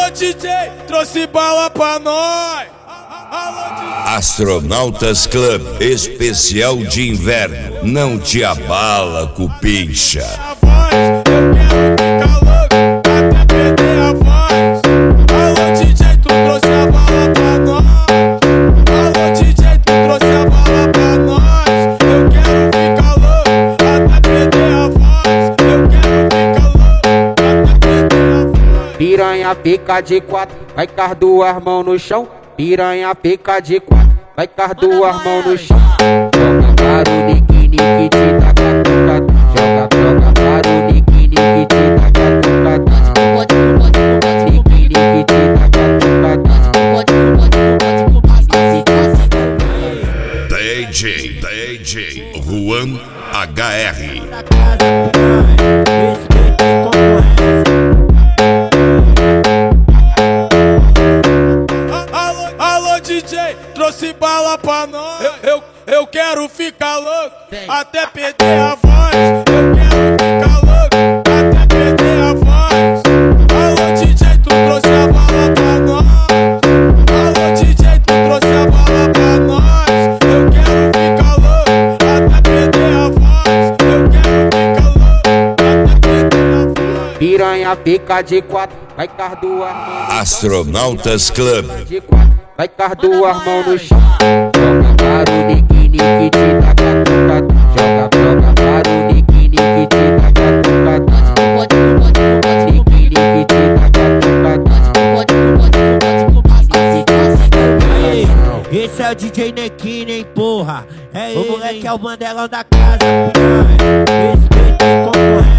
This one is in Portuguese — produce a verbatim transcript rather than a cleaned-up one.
Alô D J, trouxe bala pra nós. Alô, D J. Astronautas Club especial de inverno. Não te abala, cupincha. Piranha pica de quatro, vai com as duas mãos no chão. Piranha pica de quatro, vai com as duas mãos no chão. Joga para o nique, nique, te taca tucadão. Joga, joga para o nique, nique, te taca tucadão. Nique, nique, te taca tucadão. D J, D J Juan H R. D J, trouxe bala pra nós. Eu, eu, eu quero ficar louco, até perder a voz. Eu quero ficar louco, até perder a voz. Alô D J, tu trouxe a bala pra nós. Alô D J, tu trouxe a bala pra nós. Eu quero ficar louco, até perder a voz. Eu quero ficar louco, até perder a voz. Piranha pica de quatro, vai com as duas mãos. Astronautas Club. Vai com as duas mãos no chão. Joga para o nique, nique, te taca tucadão. Joga, joga para o nique, nique, te taca tucadão. Nique, nique, te taca tucadão. Esse é o D J Nequine, hein, porra. É o moleque, é o mandelão da casa. Respeita e concorrência.